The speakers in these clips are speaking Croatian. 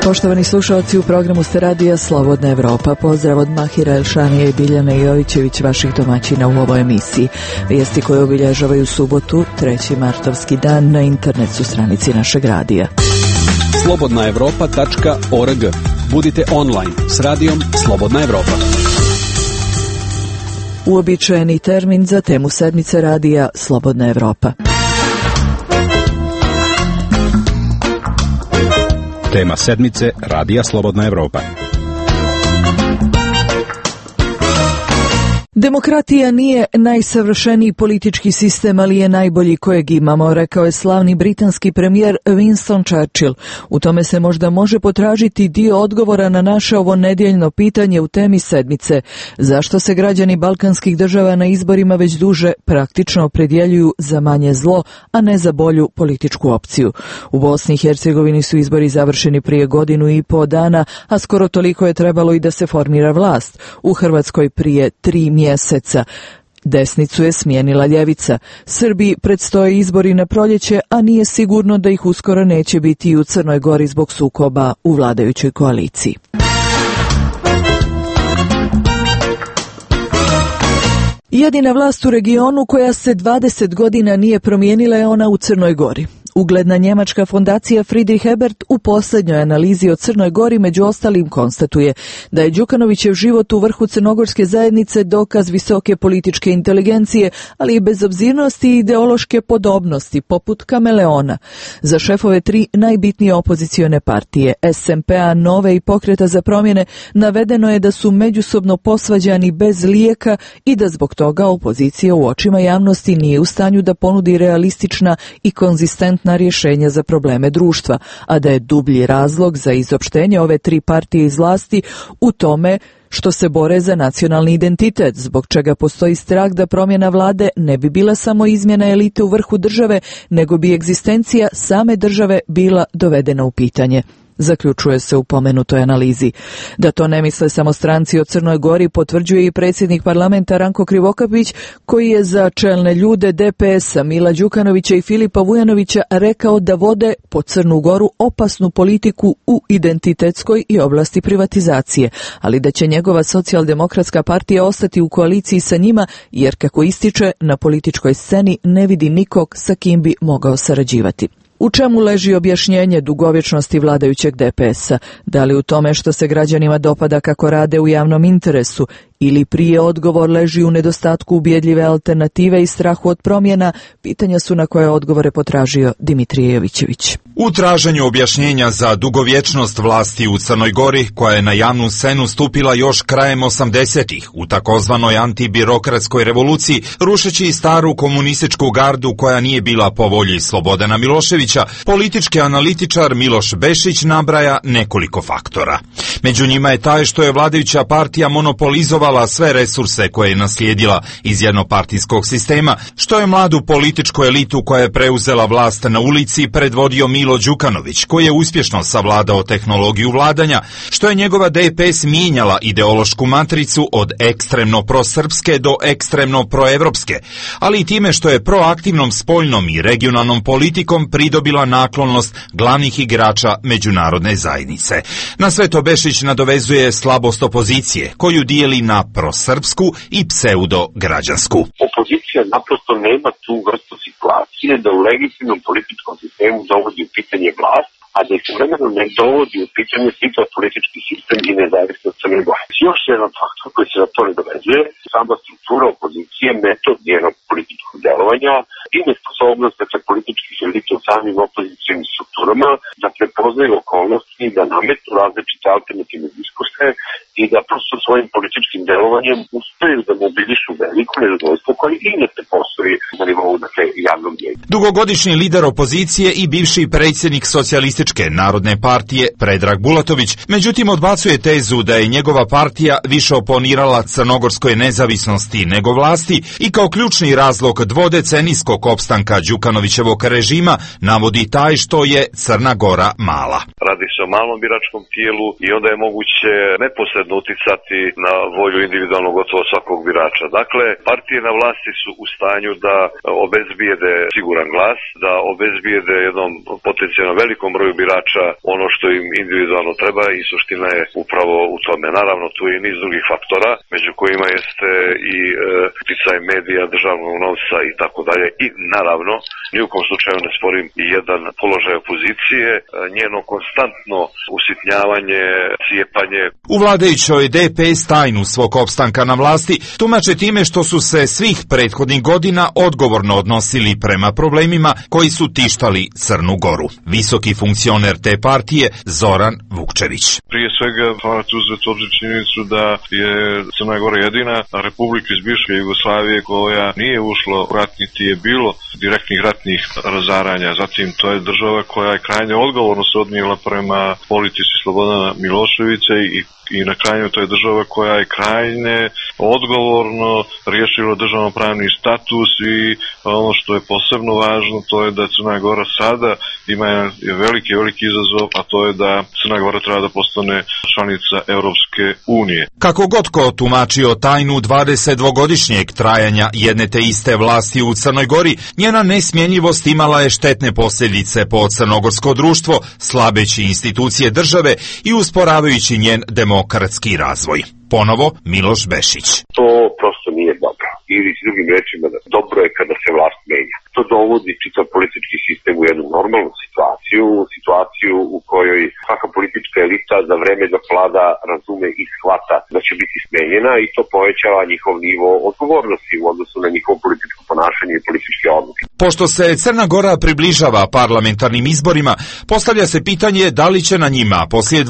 Poštovani slušalci, u programu ste radija Slobodna Evropa. Pozdrav od Mahira Elšanija i Biljane Jovićević, vaših domaćina u ovoj emisiji. Vijesti koje obilježavaju subotu, 3. martovski dan, na internet su stranici našeg radija. slobodnaevropa.org. Budite online s radijom Slobodna Evropa. Uobičajeni termin za temu sedmice radija Slobodna Evropa. Tema sedmice radija Slobodna Evropa. Demokratija nije najsavršeniji politički sistem, ali je najbolji kojeg imamo, rekao je slavni britanski premijer Winston Churchill. U tome se možda može potražiti dio odgovora na naše ovo nedjeljno pitanje u temi sedmice. Zašto se građani balkanskih država na izborima već duže praktično opredjeljuju za manje zlo, a ne za bolju političku opciju? U Bosni i Hercegovini su izbori završeni prije 1,5 dana, a skoro toliko je trebalo i da se formira vlast. U Hrvatskoj prije 3 mjeseca. Desnicu je smijenila ljevica. Srbiji predstoje izbori na proljeće, a nije sigurno da ih uskoro neće biti i u Crnoj Gori zbog sukoba u vladajućoj koaliciji. Jedina vlast u regionu koja se 20 godina nije promijenila je ona u Crnoj Gori. Ugledna njemačka fondacija Friedrich Ebert u posljednjoj analizi o Crnoj Gori među ostalim konstatuje da je Đukanovićev život u vrhu crnogorske zajednice dokaz visoke političke inteligencije, ali i bezobzirnosti i ideološke podobnosti, poput kameleona. Za šefove 3 najbitnije opozicione partije, SMP-a, Nove i Pokreta za promjene, navedeno je da su međusobno posvađani bez lijeka i da zbog toga opozicija u očima javnosti nije u stanju da ponudi realistična i konzistentna rješenja za probleme društva, a da je dublji razlog za izopštenje ove 3 partije iz vlasti u tome što se bore za nacionalni identitet, zbog čega postoji strah da promjena vlade ne bi bila samo izmjena elite u vrhu države, nego bi egzistencija same države bila dovedena u pitanje. Zaključuje se u pomenutoj analizi. Da to ne misle samo stranci o Crnoj Gori potvrđuje i predsjednik parlamenta Ranko Krivokapić, koji je za čelne ljude DPS-a Mila Đukanovića i Filipa Vujanovića rekao da vode po Crnu Goru opasnu politiku u identitetskoj i oblasti privatizacije, ali da će njegova socijaldemokratska partija ostati u koaliciji sa njima, jer kako ističe, na političkoj sceni ne vidi nikog sa kim bi mogao sarađivati. U čemu leži objašnjenje dugovječnosti vladajućeg DPS-a? Da li u tome što se građanima dopada kako rade u javnom interesu, ili prije odgovor leži u nedostatku ubjedljive alternative i strahu od promjena? Pitanja su na koje odgovore potražio Dimitrije Jovićević. U traženju objašnjenja za dugovječnost vlasti u Crnoj Gori, koja je na javnu scenu stupila još krajem 80-ih u takozvanoj antibirokratskoj revoluciji, rušeći i staru komunističku gardu koja nije bila po volji Slobodana Miloševića, politički analitičar Miloš Bešić nabraja nekoliko faktora. Među njima je taj što je vladajuća partija monopolizovala sve resurse koje je naslijedila iz jednopartijskog sistema, što je mladu političku elitu koja je preuzela vlast na ulici predvodio Milo Đukanović, koji je uspješno savladao tehnologiju vladanja, što je njegova DPS mijenjala ideološku matricu od ekstremno prosrpske do ekstremno proevropske, ali i time što je proaktivnom spoljnom i regionalnom politikom pridobila naklonost glavnih igrača međunarodne zajednice. Na sve to Bešić nadovezuje slabost opozicije, koju dijeli na prosrpsku i pseudo-građansku. Opozicija naprosto nema tu vrstu situacije da u legitimnom političkom sistemu dovodi u pitanje vlast, a da istovremeno ne dovodi u pitanje čitav politički sistem i nezavisnost Crne Gore. Još jedan faktor koji se na to ne dovezuje, sama struktura opozicije, metod njenog političkog delovanja i nesposobnost političkih elita u samim opozicijnim strukturama da prepoznaju okolnosti i da nametnu različite alternativne diskurse i da prosto svojim političkim delovanjem uspeju da mobilišu veliko nezadovoljstvo koje inače postoji na nivou javnog mnijenja. Dugogodišnji lider opozicije i bivši predsjednik Socijalističke narodne partije Predrag Bulatović, međutim odbacuje tezu da je njegova partija više oponirala crnogorskoj nezavisnosti nego vlasti i kao ključni razlog dvodecenijskog opstanka Đukanovićevog režima navodi taj što je Crna Gora mala. Radi se o malom biračkom tijelu i onda je moguće neposredno uticati na volju individualnog gotovo svakog svakog birača. Dakle, partije na vlasti su u stanju da obezbijede siguran glas, da obezbijede jednom potencijalno velikom broju birača ono što im individualno treba i suština je upravo u tome. Naravno, tu je i niz drugih faktora, među kojima jeste i uticaj medija, državnog novca i tako dalje. I naravno, ni u kom slučaju ne sporim i jedan položaj opozicije, njeno konstantno usitnjavanje, cijepanje. U vladajućoj DPS tajnu svog opstanka na vlasti tumače time što su se svih prethodnih godina odgovorno odnosili prema problemima koji su tištali Crnu Goru. Visoki funkcioner te partije Zoran Vukčević. Prije svega morate uzeti u obzir činjenicu da je Crna Gora jedina republika iz bivše Jugoslavije koja nije ušla u rat, niti je bilo direktnih ratnih razaranja. Zatim, to je država koja je krajnje odgovorno se odnijela prema politici Slobodana Miloševića i na kraju to je država koja je krajnje odgovorno riješila državnopravni status i ono što je posebno važno to je da Crna Gora sada ima veliki izazov, a to je da Crna Gora treba da postane članica Europske unije. Kako god ko tumačio tajnu 22-godišnjeg trajanja jedne te iste vlasti u Crnoj Gori, njena nesmjenjivost imala je štetne posljedice po crnogorsko društvo, slabeći institucije države i usporavajući njen demokratski razvoj. Ponovo Miloš Bešić. To prosto nije dobro. Ili s drugim rečima, dobro je kada se vlast menja. To dovodi čitav politički sistem u jednu normalnu situaciju u kojoj svaka politička elita za vreme dok vlada razume i shvata da će biti smenjena i to povećava njihov nivo odgovornosti u odnosu na njihovo političko ponašanje i političke odluke. Pošto se Crna Gora približava parlamentarnim izborima, postavlja se pitanje da li će na njima poslije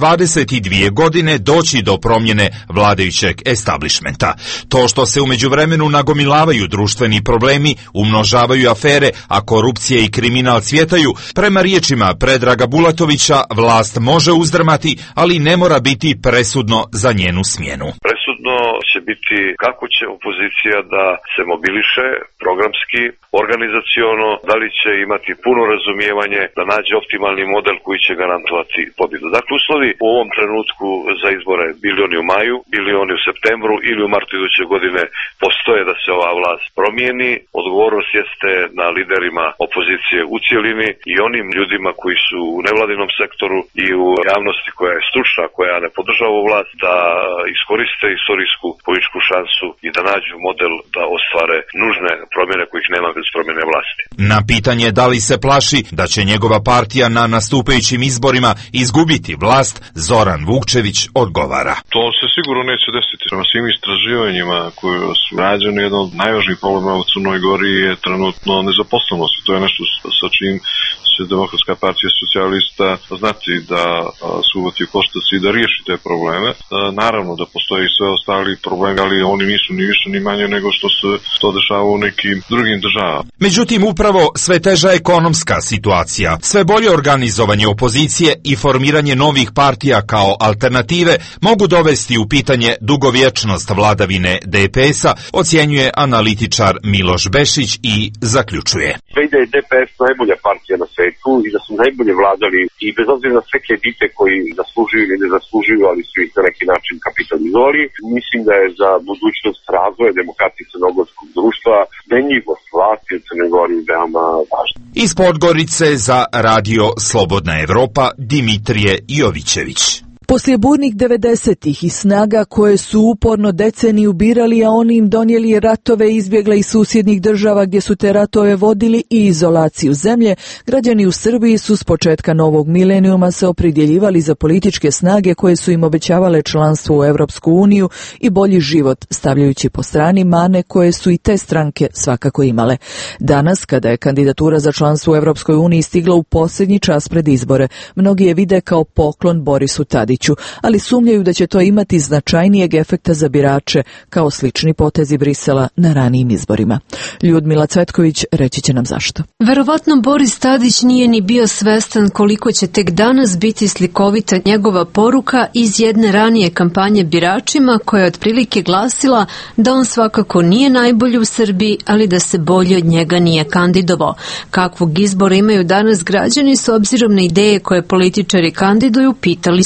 22 godine doći do promjene vladajućeg establishmenta. To što se u međuvremenu nagomilavaju društveni problemi, umnožavaju afere, a korupcije i kriminal cvjetaju, prema riječima Predraga Bulatovića vlast može uzdrmati, ali ne mora biti presudno za njenu smjenu. Presudno će biti kako će opozicija da se mobiliše programski, organizaciono, da li će imati puno razumijevanje, da nađe optimalni model koji će garantovati pobjedu. Dakle, uslovi u ovom trenutku za izbore, bili oni u maju, bili oni u septembru ili u martu iduće godine, postoje da se ova vlast promijeni. Odgovornost jeste na liderima opozicije u cijelini i onim ljudima koji su u nevladinom sektoru i u javnosti koja je stručna, koja ne podržava ovu vlast, da iskoriste istorijsku političku šansu i da nađu model da ostvare nužne promjene kojih nema bez promjene vlasti. Na pitanje da li se plaši da će njegova partija na nastupajućim izborima izgubiti vlast, Zoran Vukčević odgovara. To se sigurno neće desiti. Prema svim istraživanjima koje su rađene, jedan od najvažnijih problema u Crnoj Gori je trenutno nezaposlenost. To je nešto sa čim će Demokratska partija socijalista znati da se uvati u koštac i da riješi te probleme. Naravno da postoje i sve ostali problemi, ali oni nisu ni više ni manje nego što se to dešava u nekim drugim državama. Međutim, upravo sve teža ekonomska situacija, sve bolje organizovanje opozicije i formiranje novih partija kao alternative mogu dovesti u pitanje dugovječnost vladavine DPS-a, ocjenjuje analitičar Miloš Bešić i zaključuje. Sve da je DPS najbolja partija na svetu i da su najbolje vladali i bez obzira na sve kredite koji zaslužuju ili ne zaslužuju, ali su ih na neki način kapitalizovali, mislim da je za budućnost razvoja demokratije crnogorskog društva smenjivost vlasti u Crnoj Gori veoma važna. Iz Podgorice za Radio Slobodna Evropa Dimitrije Jovićević. Poslije burnih 90-ih i snaga koje su uporno deceniju birali, a oni im donijeli ratove, izbjegla iz susjednih država gdje su te ratove vodili i izolaciju zemlje, građani u Srbiji su s početka novog milenijuma se opredjeljivali za političke snage koje su im obećavale članstvo u Europsku uniju i bolji život, stavljajući po strani mane koje su i te stranke svakako imale. Danas, kada je kandidatura za članstvo u Europskoj uniji stigla u posljednji čas pred izbore, mnogi je vide kao poklon Borisu Tadiću, ali sumnjaju da će to imati značajnijeg efekta za birače kao slični potezi Brisela na ranijim izborima. Ljudmila Cvetković reći će nam zašto. Verovatno Boris Tadić nije ni bio svestan koliko će tek danas biti slikovita njegova poruka iz jedne ranije kampanje biračima koja je otprilike glasila da on svakako nije najbolji u Srbiji, ali da se bolje od njega nije kandidovao. Kakvog izbora imaju danas građani s obzirom na ideje koje političari kandiduju, pitali smo Valju.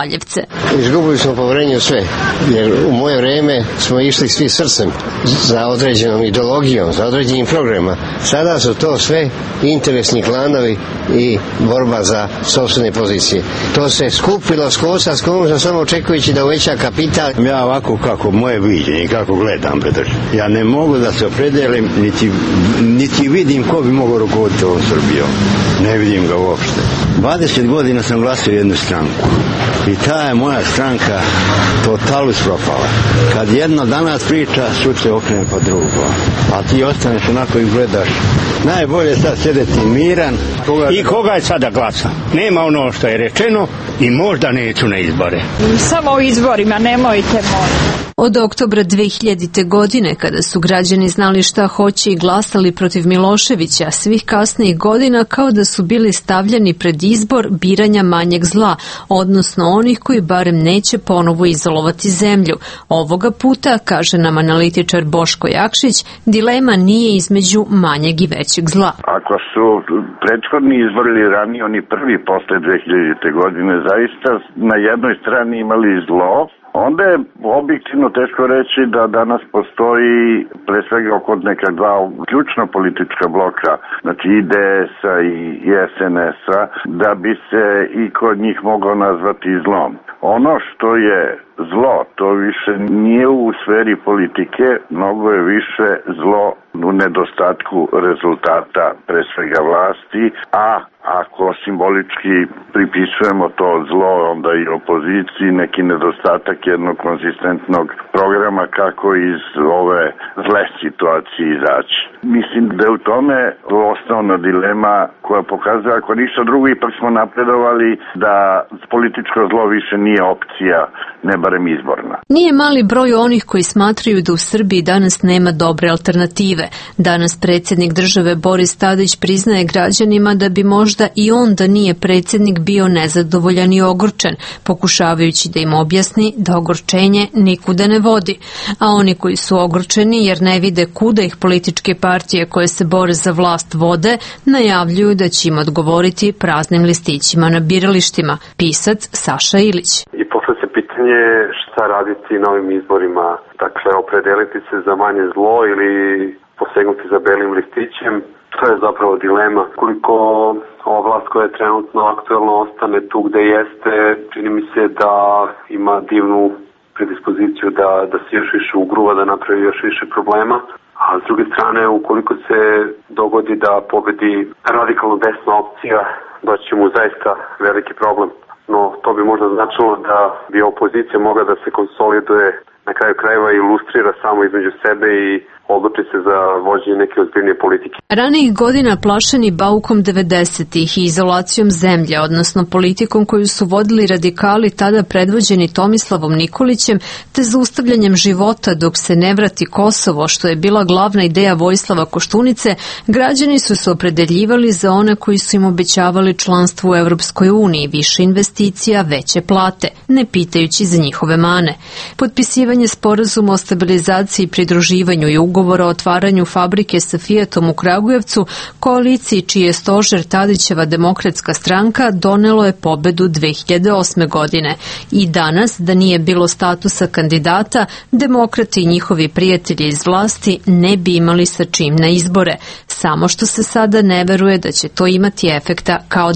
Valjevce. Izgubili smo poverenje u sve, jer u moje vreme smo išli svi srcem za određenom ideologijom, za određenim programima. Sada su to sve interesni klanovi i borba za sopstvene pozicije. To se skupilo s kosa s konca samo očekujući da uveća kapital. Ja ovako kako moje viđenje, kako gledam, ja ne mogu da se opredelim, niti vidim ko bi mogao rukovoditi ovom Srbijom. Ne vidim ga uopšte. 20 godina sam glasio jednu stranku i ta je moja stranka totalno propala. Kad jedno danas priča, sutra okrene pa drugo. A ti ostaneš onako i gledaš. Najbolje sad sedeti miran. I koga je sada glasa? Nema ono što je rečeno i možda neću na izbore. Samo o izborima, nemojte moći. Od oktobra 2000. godine, kada su građani znali šta hoće i glasali protiv Miloševića, svih kasnijih godina kao da su bili stavljeni pred izbor biranja manjeg zla, odnosno onih koji barem neće ponovo izolovati zemlju. Ovoga puta, kaže nam analitičar Boško Jakšić, dilema nije između manjeg i većeg zla. Ako su prethodni izbori ranije, oni prvi posle 2000. godine, zaista na jednoj strani imali zlo, onda je objektivno teško reći da danas postoji pre svega kod neka dva ključna politička bloka, znači IDS-a i SNS-a, da bi se i kod njih moglo nazvati zlom. Ono što je zlo, to više nije u sferi politike, mnogo je više zlo u nedostatku rezultata pre svega vlasti, a ako simbolički pripisujemo to zlo onda i opoziciji, neki nedostatak jednog konzistentnog programa kako iz ove zle situacije izaći. Mislim da je u tome osnovna dilema koja pokazuje, ako ništa drugo, ipak smo napredovali da političko zlo više nije opcija, ne barem izborna. Nije mali broj onih koji smatraju da u Srbiji danas nema dobre alternative. Danas predsjednik države Boris Tadić priznaje građanima da bi možda i on da nije predsjednik bio nezadovoljan i ogorčen, pokušavajući da im objasni da ogorčenje nikuda ne vodi. A oni koji su ogorčeni jer ne vide kuda ih političke partije koje se bore za vlast vode, najavljuju da će im odgovoriti praznim listićima na biralištima. Pisac Saša Ilić. I posle se pitanje šta raditi na ovim izborima, dakle opredeliti se za manje zlo ili posegnuti za belim listićem. To je zapravo dilema. Koliko ova vlast koja je trenutno aktuelno ostane tu gde jeste, čini mi se da ima divnu predispoziciju da se još više ugruva, da napravi još više problema. A s druge strane, ukoliko se dogodi da pobedi radikalno desna opcija, doći mu zaista veliki problem. No, to bi možda značilo da bi opozicija mogla da se konsoliduje, na kraju krajeva ilustrira samo između sebe i odluči se za vođenje neke ozbiljnije politike. Ranijih godina plašeni baukom 90-ih i izolacijom zemlje, odnosno politikom koju su vodili radikali tada predvođeni Tomislavom Nikolićem, te zaustavljanjem života dok se ne vrati Kosovo, što je bila glavna ideja Vojislava Koštunice, građani su se opredeljivali za one koji su im obećavali članstvo u Evropskoj uniji, više investicija, veće plate, ne pitajući za njihove mane. Potpisivanje sporazuma o stabilizaciji i pridruživanju i ugovora o otvaranju fabrike sa Fiatom u Kragujevcu, koaliciji čiji je stožer Tadićeva Demokratska stranka, donelo je pobedu 2008. godine. I danas, da nije bilo statusa kandidata, demokrati i njihovi prijatelji iz vlasti ne bi imali sa čim na izbore. Samo što se sada ne veruje da će to imati efekta kao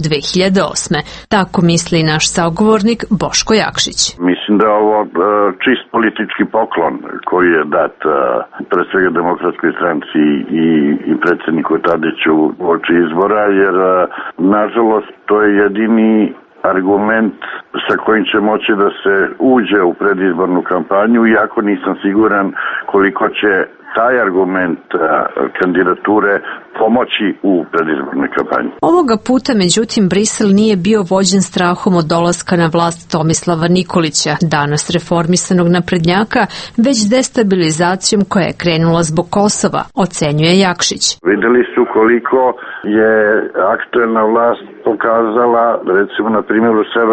2008. Tako misli naš sagovornik Boško Jakšić. Mislim da je ovo čist politički poklon koji je dat pre svega Demokratskoj stranci i predsjedniku Tadiću uoči izbora, jer nažalost to je jedini argument sa kojim će moći da se uđe u predizbornu kampanju, iako nisam siguran koliko će taj argument kandidature pomoći u predizbornoj kampanji. Ovoga puta, međutim, Brisel nije bio vođen strahom od dolaska na vlast Tomislava Nikolića, danas reformisanog naprednjaka, već destabilizacijom koja je krenula zbog Kosova, ocenjuje Jakšić. Videli su koliko je aktuelna vlast pokazala, recimo na primjeru Severnog Kosova,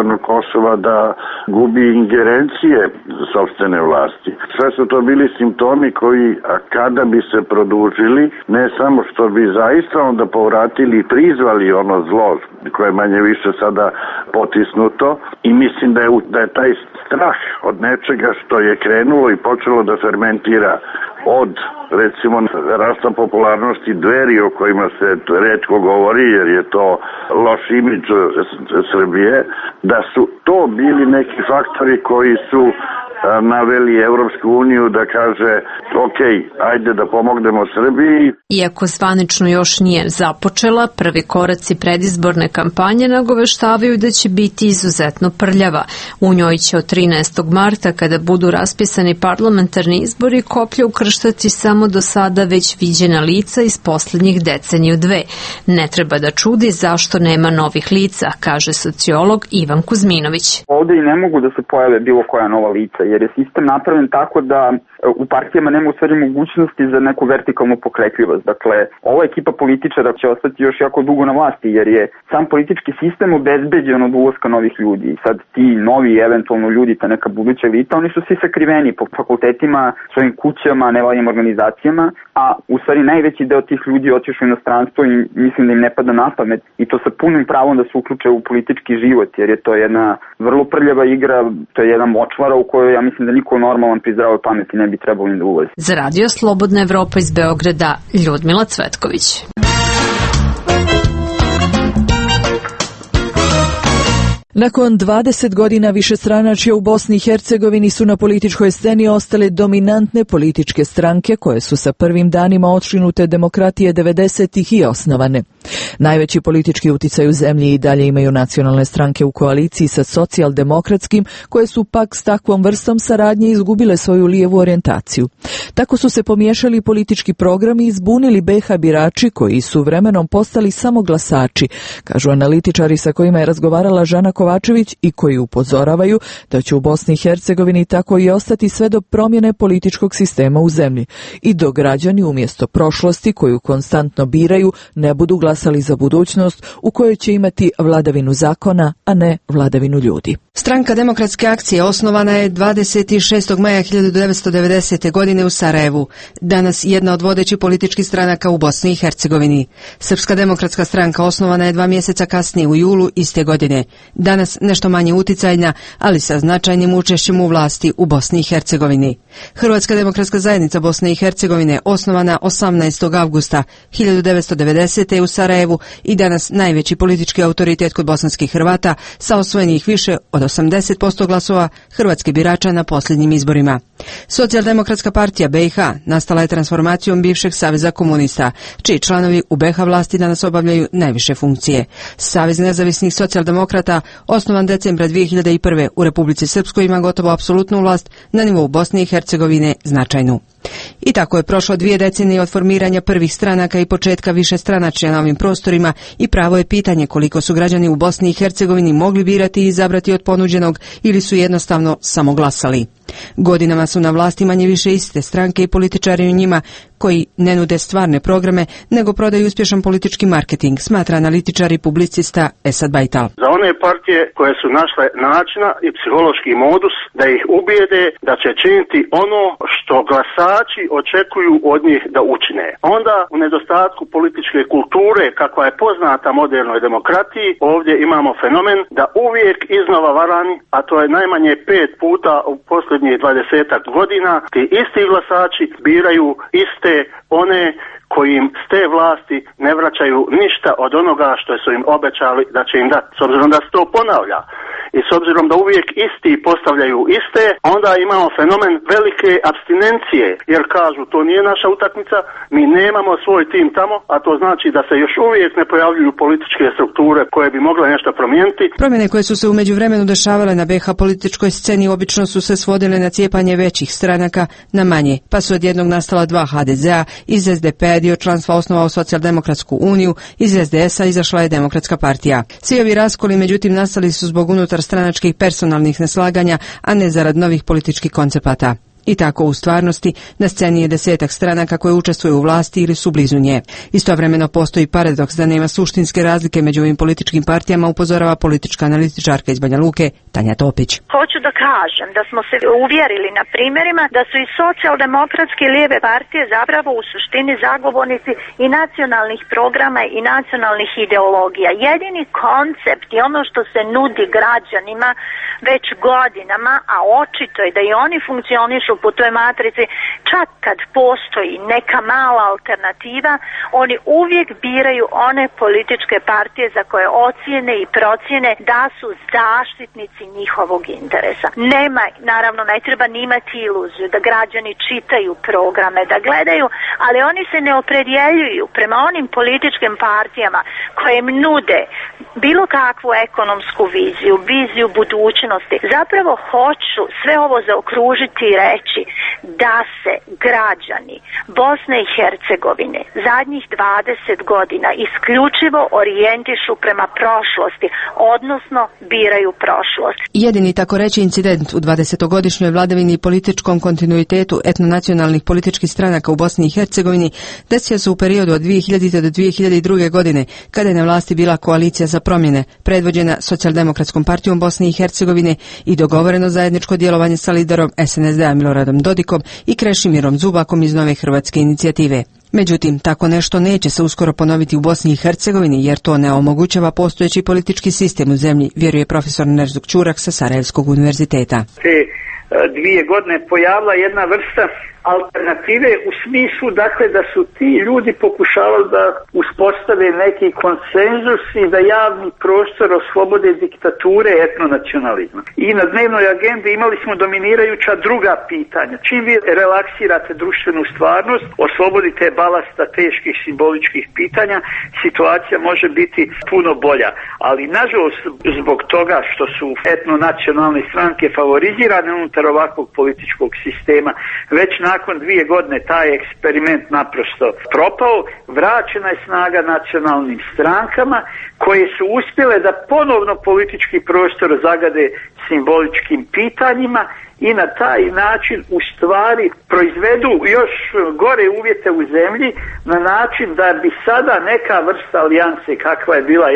Kosova da gubi ingerencije sopstvene vlasti. Sve su to bili simptomi koji, kada bi se produžili, ne samo što bi zaista onda povratili i prizvali ono zlo koje je manje više sada potisnuto, i mislim da je taj strah od nečega što je krenulo i počelo da fermentira od, recimo, rasta popularnosti Dveri, o kojima se retko govori jer je to loš imidž Srbije, da su to bili neki faktori koji su naveli Evropsku uniju da kaže ok, ajde da pomognemo Srbiji. Iako zvanično još nije započela, prvi koraci predizborne kampanje nagoveštavaju da će biti izuzetno prljava. U njoj će od 13. marta, kada budu raspisani parlamentarni izbori, koplje ukrštati samo do sada već viđena lica iz poslednjih deceniju dve. Ne treba da čudi zašto nema novih lica, kaže sociolog Ivan Kuzminović. Ovde i ne mogu da se pojave bilo koja nova lica, jer je sistem napravljen tako da u partijama nema u stvari mogućnosti za neku vertikalnu pokretljivost. Dakle, ova ekipa političara će ostati još jako dugo na vlasti, jer je sam politički sistem obezbeđen od ulaska novih ljudi. I sad ti novi, eventualno ljudi, ta neka buduća elita, oni su svi sakriveni po fakultetima, svojim kućama, nevladnim organizacijama, a u stvari najveći deo tih ljudi otišao u inostranstvo i mislim da im ne pada na pamet, i to sa punim pravom da se uključe u politički život, jer je to jedna vrlo prljava igra, to je jedna močvara u kojoj ja mislim da niko normalan pri zdravoj pameti ne bi trebalo ni da ulazi. Za Radio Slobodna Evropa iz Beograda, Ljudmila Cvetković. Nakon 20 godina višestranačja u Bosni i Hercegovini su na političkoj sceni ostale dominantne političke stranke koje su sa prvim danima otšinute demokratije 90-ih i osnovane. Najveći politički uticaj u zemlji i dalje imaju nacionalne stranke u koaliciji sa socijaldemokratskim, koje su pak s takvom vrstom saradnje izgubile svoju lijevu orijentaciju. Tako su se pomiješali politički programi i zbunili BiH birači koji su vremenom postali samo glasači, kažu analitičari sa kojima je razgovarala Žana Kovačević i koji upozoravaju da će u Bosni i Hercegovini tako i ostati sve do promjene političkog sistema u zemlji i dok građani umjesto prošlosti koju konstantno biraju ne budu glasali za budućnost u kojoj će imati vladavinu zakona, a ne vladavinu ljudi. Stranka demokratske akcije osnovana je 26. maja 1990. godine u Sarajevu, danas jedna od vodećih političkih stranaka u Bosni i Hercegovini. Srpska demokratska stranka osnovana je 2 mjeseca kasnije u julu iste godine, danas nešto manje uticajna, ali sa značajnim učešćem u vlasti u Bosni i Hercegovini. Hrvatska demokratska zajednica Bosne i Hercegovine osnovana 18. avgusta 1990. u Sarajevu i danas najveći politički autoritet kod bosanskih Hrvata sa osvojenih više od 80% glasova hrvatskih birača na posljednjim izborima. Socijaldemokratska partija BiH nastala je transformacijom bivšeg Saveza komunista, čiji članovi u BiH vlasti danas obavljaju najviše funkcije. Savez nezavisnih socijaldemokrata, osnovan decembra 2001. u Republici Srpskoj, ima gotovo apsolutnu vlast, na nivou Bosne i Hercegovine značajnu. I tako je prošlo 2 decenije od formiranja prvih stranaka i početka višestranačja na ovim prostorima i pravo je pitanje koliko su građani u Bosni i Hercegovini mogli birati i izabrati od ponuđenog ili su jednostavno samo glasali. Godinama su na vlasti manje više iste stranke i političari u njima koji ne nude stvarne programe, nego prodaju uspješan politički marketing, smatra analitičar i publicista Esad Bajtal. Za one partije koje su našle načina i psihološki modus da ih ubijede da će činiti ono što glasači očekuju od njih da učine. Onda u nedostatku političke kulture kakva je poznata modernoj demokratiji, ovdje imamo fenomen da uvijek iznova varani, a to je najmanje 5 puta u posljednjih 20 godina, ti isti glasači biraju iste one koji im s te vlasti ne vraćaju ništa od onoga što su im obećali da će im dati. S obzirom da se to ponavlja i s obzirom da uvijek isti postavljaju iste, onda imamo fenomen velike apstinencije, jer kažu to nije naša utakmica, mi nemamo svoj tim tamo, a to znači da se još uvijek ne pojavljuju političke strukture koje bi mogle nešto promijeniti. Promjene koje su se u međuvremenu dešavale na BiH političkoj sceni obično su se svodile na cijepanje većih stranaka na manje, pa su odjednog nastala 2 HDZ-a, iz SDP-a dio članstva osnovao Socijaldemokratsku uniju, iz SDS-a izašla je Demokratska partija. Svi ovi raskoli međutim nastali su zbog unutar stranačkih personalnih neslaganja, a ne zarad novih političkih koncepata. I tako u stvarnosti na sceni je 10-ak stranaka koje učestvuju u vlasti ili su blizu nje. Istovremeno postoji paradoks da nema suštinske razlike među ovim političkim partijama, upozorava politička analitičarka iz Banja Luke Tanja Topić. Hoću da kažem da smo se uvjerili na primjerima da su i socijaldemokratske i lijeve partije zapravo u suštini zagovornici i nacionalnih programa i nacionalnih ideologija. Jedini koncept i ono što se nudi građanima već godinama, a očito je da i oni funkcionišu po toj matrici, čak kad postoji neka mala alternativa, oni uvijek biraju one političke partije za koje ocijene i procjene da su zaštitnici njihovog interesa. Nema, naravno, ne treba ni imati iluziju da građani čitaju programe, da gledaju, ali oni se ne opredjeljuju prema onim političkim partijama koje im nude bilo kakvu ekonomsku viziju budućnosti. Zapravo hoću sve ovo zaokružiti i reći da se građani Bosne i Hercegovine zadnjih 20 godina isključivo orijentišu prema prošlosti, odnosno biraju prošlost. Jedini tako reći incident u 20-godišnjoj vladavini i političkom kontinuitetu etnonacionalnih političkih stranaka u Bosni i Hercegovini desio se u periodu od 2000. do 2002. godine, kada je na vlasti bila koalicija za promjene, predvođena Socijaldemokratskom partijom Bosne i Hercegovine i dogovoreno zajedničko djelovanje sa liderom SNSD-a Miloradom Dodikom i Krešimirom Zubakom iz Nove Hrvatske inicijative. Međutim, tako nešto neće se uskoro ponoviti u Bosni i Hercegovini, jer to ne omogućava postojeći politički sistem u zemlji, vjeruje profesor Nerzuk Čurak sa Sarajevskog univerziteta. Te 2 godine pojavila jedna vrsta alternative u smislu, dakle, da su ti ljudi pokušavali da uspostave neki konsenzus i da javni prostor oslobode diktature etnonacionalizma. I na dnevnoj agendi imali smo dominirajuća druga pitanja. Čim vi relaksirate društvenu stvarnost, oslobodite balasta teških simboličkih pitanja, situacija može biti puno bolja. Ali, nažalost, zbog toga što su etnonacionalne stranke favorizirane unutar ovakvog političkog sistema, već nakon 2 godine taj eksperiment naprosto propao, vraćena je snaga nacionalnim strankama koje su uspjele da ponovno politički prostor zagade simboličkim pitanjima i na taj način u stvari proizvedu još gore uvjete u zemlji na način da bi sada neka vrsta alijanse kakva je bila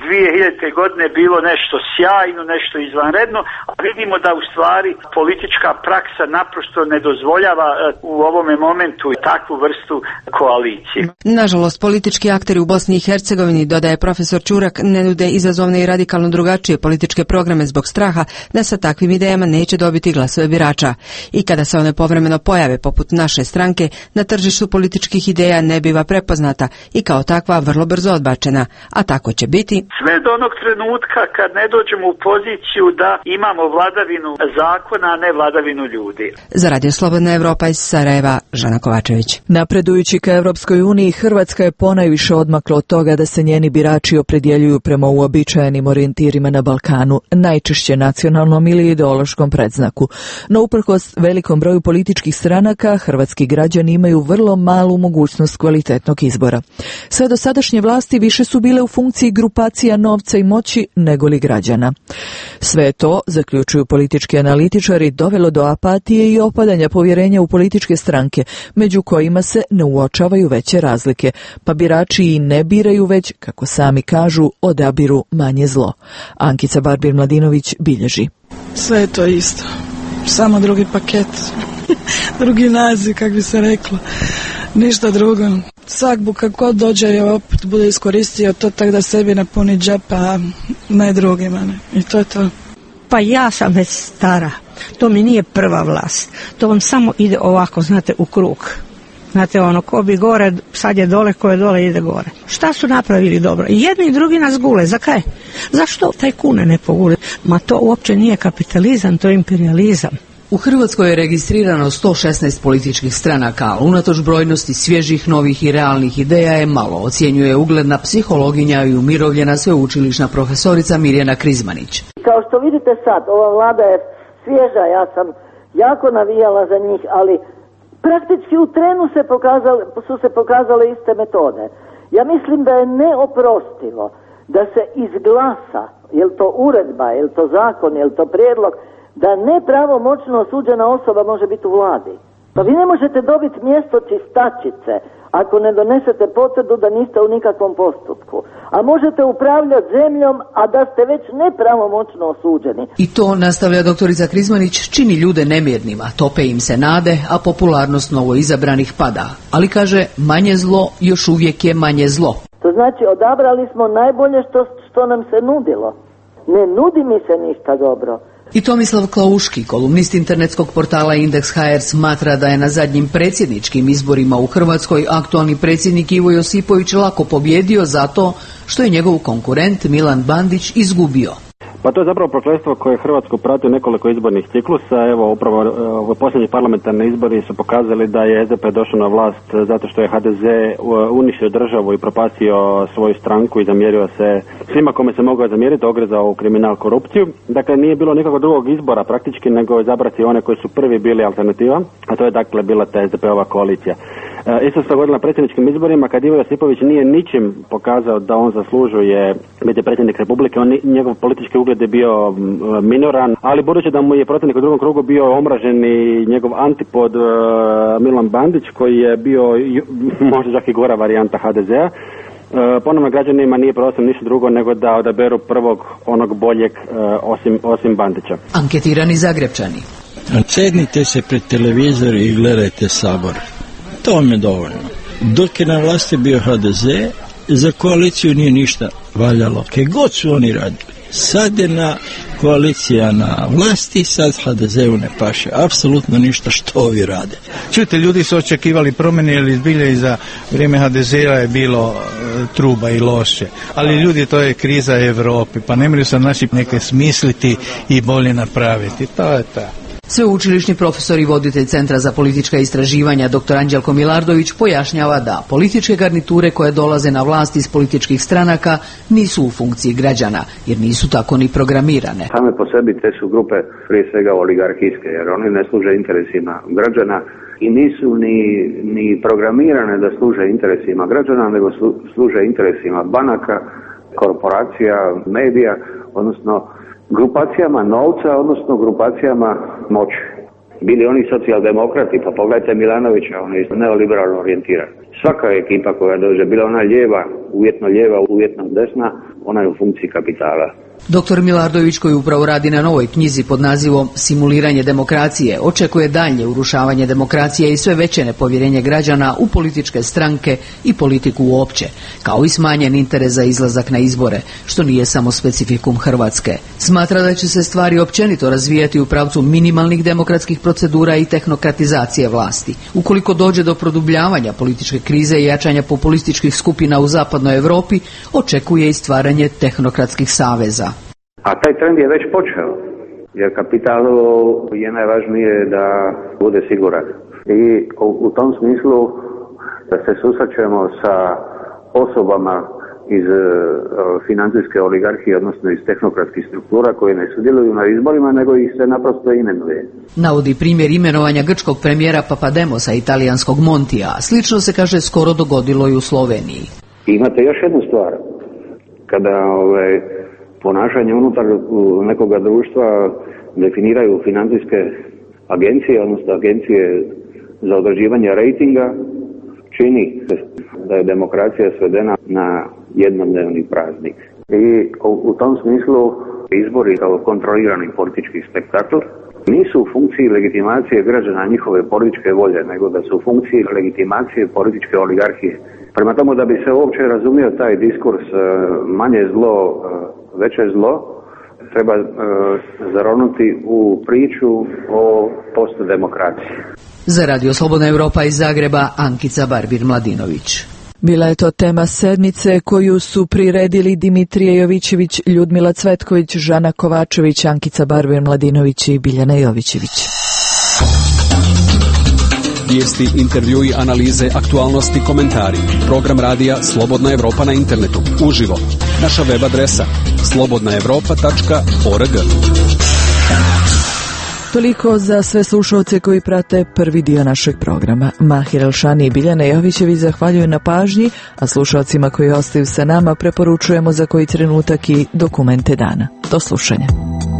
2000. godine bilo nešto sjajno, nešto izvanredno, a vidimo da u stvari politička praksa naprosto ne dozvoljava u ovome momentu takvu vrstu koalicije. Nažalost, politički akteri u Bosni i Hercegovini, dodaje profesor Čurak, ne nude izazovne i radikalno drugačije političke programe zbog straha da sa takvim idejama neće dobiti glasove birača. I kada se one povremeno pojave poput naše stranke, na tržištu političkih ideja ne biva prepoznata i kao takva vrlo brzo odbačena. A tako će biti sve do onog trenutka kad ne dođemo u poziciju da imamo vladavinu zakona, a ne vladavinu ljudi. Za Radio Slobodna Evropa iz Sarajeva, Žana Kovačević. Napredujući ka Evropskoj uniji, Hrvatska je ponajviše odmakla od toga da se njeni birači opredjeljuju prema uobičajenim orijentirima na Balkanu, najčešće nacionalnom ili ideološkom predznaku. No uprkos velikom broju političkih stranaka, hrvatski građani imaju vrlo malu mogućnost kvalitetnog izbora. Sve dosadašnje vlasti više su bile u funkciji grupacija novca i moći nego li građana. Sve to, zaključuju politički analitičari, dovelo do apatije i opadanja povjerenja u političke stranke, među kojima se ne uočavaju veće razlike, pa birači i ne biraju već, kako sami kažu, odabiru manje zlo. Ankica Barbir-Mladinović bilježi. Sve je to isto, samo drugi paket, drugi naziv, kako bi se reklo, ništa drugo. Svak kako dođe i opet bude iskoristio to tako da sebi napuni džep, a ne drugima. Ne. I to je to. Pa ja sam već stara, to mi nije prva vlast, to vam samo ide ovako, znate, u krug. Znate, ono, ko bi gore, sad je dole, ko je dole, ide gore. Šta su napravili dobro? I jedni i drugi nas gule. Za kaj? Zašto tajkune ne pogule? Ma to uopće nije kapitalizam, to je imperializam. U Hrvatskoj je registrirano 116 političkih stranaka, ali unatoč brojnosti svježih, novih i realnih ideja je malo, ocjenjuje ugledna psihologinja i umirovljena sveučilišna profesorica Mirjana Krizmanić. Kao što vidite sad, ova vlada je svježa, ja sam jako navijala za njih, ali praktički u trenu su se pokazale iste metode. Ja mislim da je neoprostivo da se izglasa, je li to uredba, je li to zakon, je li to prijedlog, da nepravomoćno osuđena osoba može biti u vladi. Pa vi ne možete dobiti mjesto čistačice ako ne donesete potvrdu da niste u nikakvom postupku. A možete upravljati zemljom, a da ste već nepravomoćno osuđeni. I to, nastavlja doktorica Krizmanić, čini ljude nemirnima, tope im se nade, a popularnost novoizabranih pada. Ali kaže, manje zlo još uvijek je manje zlo. To znači, odabrali smo najbolje što nam se nudilo. Ne nudi mi se ništa dobro. I Tomislav Klauški, kolumnist internetskog portala Indeks.hr, smatra da je na zadnjim predsjedničkim izborima u Hrvatskoj aktualni predsjednik Ivo Josipović lako pobjedio zato što je njegov konkurent Milan Bandić izgubio. Pa to je zapravo prokletstvo koje Hrvatsku prati nekoliko izbornih ciklusa. Evo, upravo posljednji parlamentarni izbori su pokazali da je SDP došao na vlast zato što je HDZ uništio državu i propastio svoju stranku i zamjerio se svima kome se mogao zamjeriti, ogrezao u kriminal, korupciju. Dakle, nije bilo nikakvog drugog izbora praktički nego izabrati one koji su prvi bili alternativa, a to je dakle bila ta SDP-ova koalicija. Isto se dogodilo na predsjedničkim izborima kad Ivo Josipović nije ničim pokazao da on zaslužuje biti predsjednik Republike. Njegov politički ugled je bio minoran, ali budući da mu je protivnik u drugom krugu bio omraženi njegov antipod Milan Bandić, koji je bio možda čak i gora varijanta HDZ-a, ponovno građanima nije preostalo ništa drugo nego da odaberu prvog onog boljeg osim Bandića. Anketirani Zagrepčani. Sednite se pred televizor i gledajte Sabor. To vam je dovoljno. Dok je na vlasti bio HDZ, za koaliciju nije ništa valjalo. Kaj god su oni radili. Sad je koalicija na vlasti, sad HDZ-u ne paše apsolutno ništa što ovi rade. Čujte, ljudi su očekivali promjene, jer izbilje i za vrijeme HDZ-a je bilo truba i loše. Ali ljudi, to je kriza Europi, pa ne moraju se naši neke smisliti i bolje napraviti. To je to. Sveučilišni profesor i voditelj Centra za politička istraživanja dr. Anđelko Milardović pojašnjava da političke garniture koje dolaze na vlast iz političkih stranaka nisu u funkciji građana, jer nisu tako ni programirane. Same po sebi te su grupe prije svega oligarhijske, jer oni ne služe interesima građana i nisu ni programirane da služe interesima građana, nego služe interesima banaka, korporacija, medija, odnosno grupacijama novca, odnosno grupacijama moći. Bili oni socijaldemokrati, pa pogledajte Milanovića, on je neoliberalno orijentiran. Svaka ekipa koja dođe, bila ona lijeva, uvjetno desna, ona je u funkciji kapitala. Dr. Milardović, koji upravo radi na novoj knjizi pod nazivom Simuliranje demokracije, očekuje daljnje urušavanje demokracije i sve veće nepovjerenje građana u političke stranke i politiku uopće, kao i smanjen interes za izlazak na izbore, što nije samo specifikum Hrvatske. Smatra da će se stvari općenito razvijati u pravcu minimalnih demokratskih procedura i tehnokratizacije vlasti. Ukoliko dođe do produbljavanja političke krize i jačanja populističkih skupina u zapadnoj Europi, očekuje i stvaranje tehnokratskih saveza. A taj trend je već počeo, jer kapitalu je najvažnije da bude siguran. I u tom smislu da se susrećemo sa osobama iz financijske oligarhije, odnosno iz tehnokratskih struktura koje ne sudjeluju na izborima, nego ih se naprosto imenuje. Navodi primjer imenovanja grčkog premijera Papademosa i italijanskog Montija. Slično se, kaže, skoro dogodilo i u Sloveniji. I imate još jednu stvar. Kada ponašanje unutar nekoga društva definiraju financijske agencije, odnosno agencije za određivanje rejtinga, čini da je demokracija svedena na jednodnevni praznik. I u tom smislu izbori kao kontrolirani politički spektakl nisu u funkciji legitimacije građana njihove političke volje, nego da su u funkciji legitimacije političke oligarhije. Prema tomu, da bi se uopće razumio taj diskurs manje zlo, veće zlo, treba zaronuti u priču o postdemokraciji. Za Radio Slobodna Europa iz Zagreba, Ankica Barbir-Mladinović. Bila je to tema sedmice koju su priredili Dimitrije Jovićević, Ljudmila Cvetković, Žana Kovačević, Ankica Barbir-Mladinović i Biljana Jovićević. Vijesti, intervjui, analize, aktualnosti, komentari. Program radija Slobodna Europa na internetu. Uživo. Naša web adresa slobodnaevropa.org. Toliko za sve slušalce koji prate prvi dio našeg programa. Mahir Elšani i Biljana Jovićević zahvaljuju na pažnji, a slušalcima koji ostaju sa nama preporučujemo za koji trenutak i dokumente dana. Do slušanja.